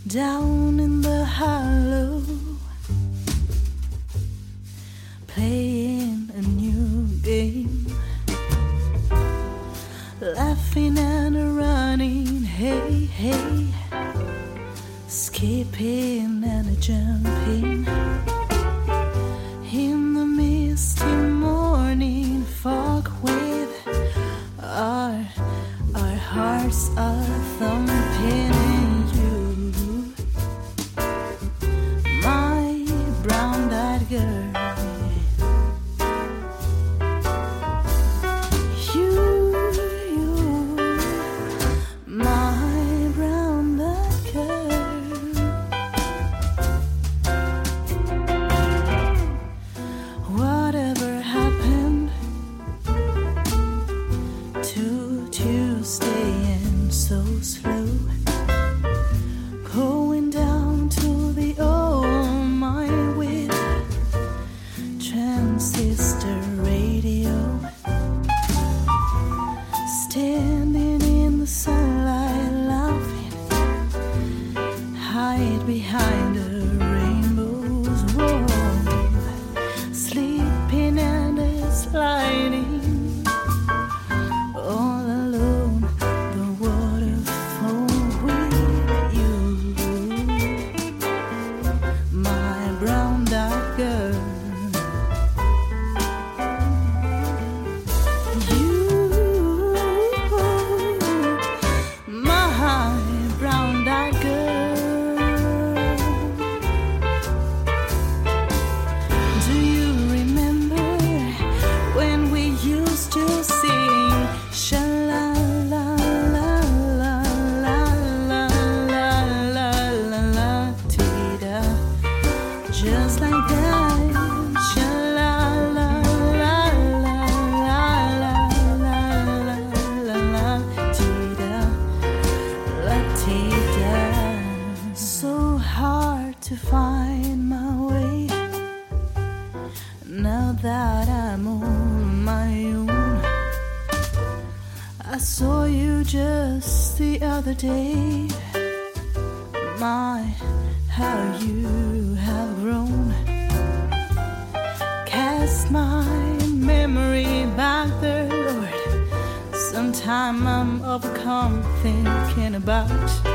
down in the hollow, playing a new game, laughing and running, hey, hey, skipping and jumping in the misty morning fog with our hearts are thumping in you, my brown-eyed girl. Staying so slow, going down to the old mine with transistor radio, standing in the sunlight laughing, hide behind a rainbow's wall, sleeping and sliding just like that, sha-la-la-la-la-la-la-la-la-la-la-la-la-la-la-la. So hard to find my way now that I'm on my own. I saw you just the other day, my, how you have grown. Cast my memory back there, Lord. Sometime I'm overcome thinking about